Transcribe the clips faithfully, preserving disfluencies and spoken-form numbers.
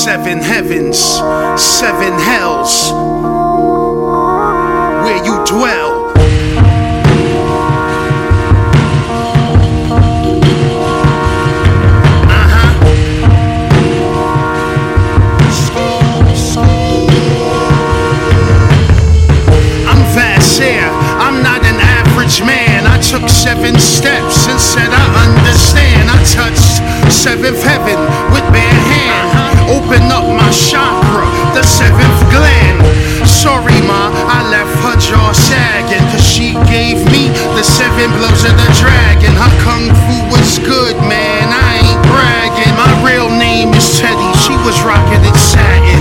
Seven heavens, seven hells, where you dwell. Took seven steps and said I understand. I touched seventh heaven with bare hand. Opened up my chakra, the seventh gland. Sorry ma, I left her jaw sagging, cause she gave me the seven blows of the dragon. Her kung fu was good, man, I ain't bragging. My real name is Teddy, she was rocking in satin.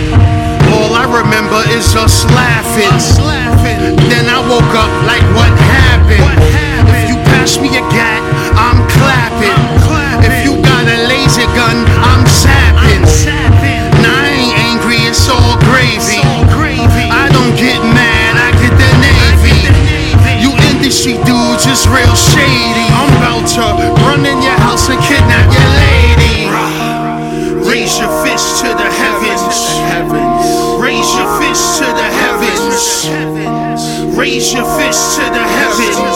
All I remember is us laughing. Us laughing. Then I woke up like what happened? What happened? If you pass me a gat, I'm clapping. I'm clapping. If you got a laser gun, I'm zapping. I'm zapping. Nah, I ain't angry, it's all gravy. It's all gravy. I don't get mad, I get the Navy. Get the Navy. You industry dudes is real shady. I'm about to run in your house and kidnap your lady. Raise your fist to the heavens. Raise your fist to the heavens. Raise your fist to the heavens.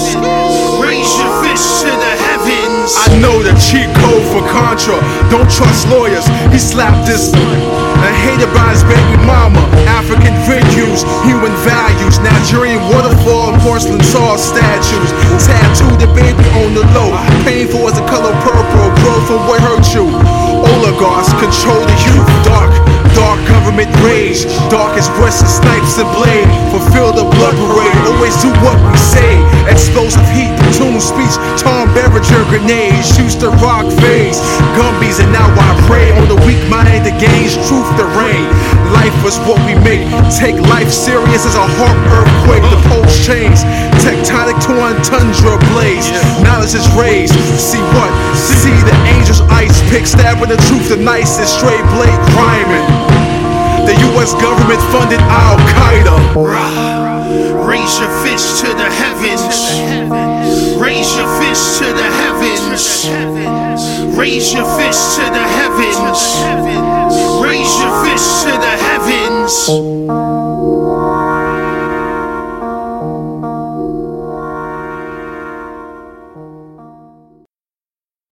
Raise your fist to the heavens. I know the cheat code for Contra. Don't trust lawyers. He slapped his son and hated by his baby mama. African venues, human values, Nigerian waterfall and porcelain saw statues. Tattooed the baby on the low. Painful as the color purple. Growth from what hurt you. Oligarchs control the youth. Dark, dark government rage. Darkest Western snipes and blade. Fulfill the blood parade. Always do what we say. Explosive heat, platoon speech. Tom Berenger grenades. Shoots the rock phase. Gumbies and now I pray on the weak mind that gains truth to reign. Life was what we make. Take life serious as a heart earthquake. The pulse change. Tectonic torn tundra blaze. Knowledge is raised. See what? See the angels ice pick. Stabbing the truth, the nicest straight blade rhyming. The U S government funded Al Qaeda. Raise your fist to the heavens. Raise your fist to the heavens. Raise your fist to the heavens.